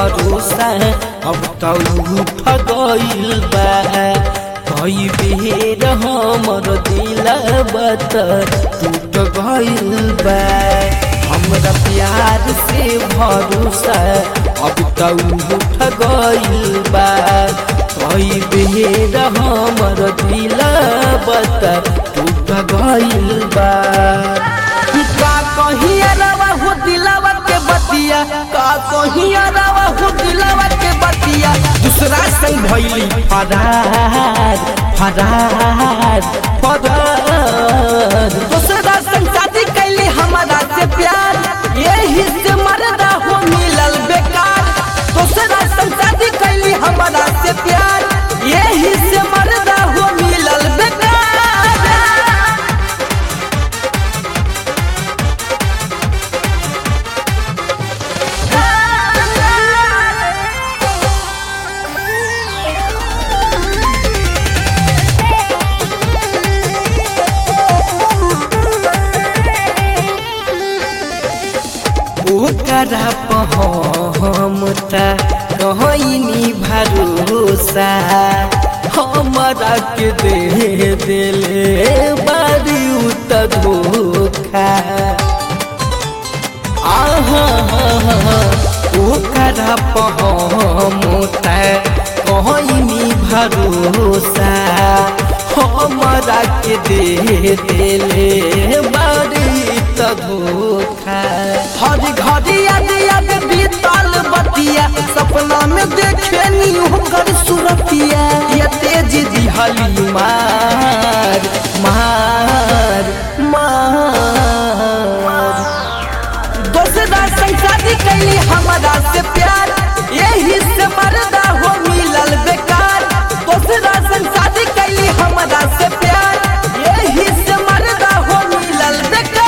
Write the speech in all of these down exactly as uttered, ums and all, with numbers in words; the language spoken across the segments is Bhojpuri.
भरोसा अब तो उठ गइल बा। कई बेर हमर दिलवा टूट गइल बा। हमरा प्यार से भरोसा अब तो उठ गइल बा। कई बेर हमर दिलवा टूट गइल बा। का कहिया रवा हो दिलवा के बतिया, का कहिया रवा हो दिलवा के बतिया। दूसरा संग भइली फरार फरार फरार। दूसरा संग शादी कैली हमारा से प्यार, यही से मरदा हो मिलल बेकार। दूसरा संग शादी कैली हमारा से प्यार, यही से मरदा हो मिलल बेकार। ओकरा पहमता कहनी भरोसा, हमरा के दे दिले बारी उत धोखा। आहा ओकरा पहमता कहनी भरोसा, हमरा के दे दिले बारी धोखा। हर घड़ी याद याद बीतल बतिया, सपना में देखे नी होकर सुरतिया। ये तेज दिहली मार मार मार। दूसरा संग शादी कैली हमारा से प्यार, यही से मरदा हो मिलल बेकार। दूसरा संग शादी कैली हमारा से प्यार, यही से मरदा हो मिलल बेकार।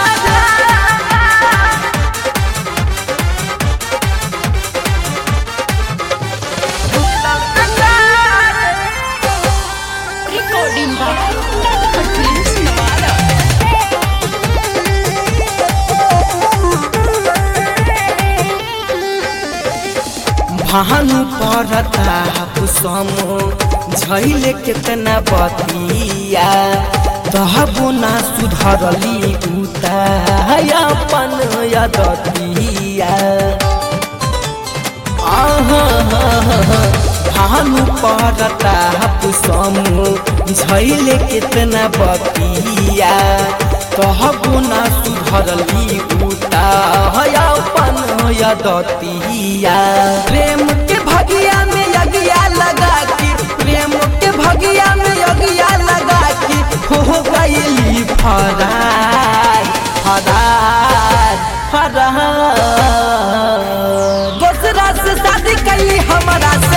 भानु पड़ता कुसमो झैले कितना बतिया, तहबो ना सुधरली उता अपन यदतिया। आहा भानु पड़ता कुसमो झैले कितना बतिया, तहबो ना सुधरली उता अपन यदतिया। प्रेम के भगिया में यगिया लगा के, प्रेम के भगिया में यगिया लगा के हो गइली फरार फरार फरार। दूसरा से शादी कैली हमारा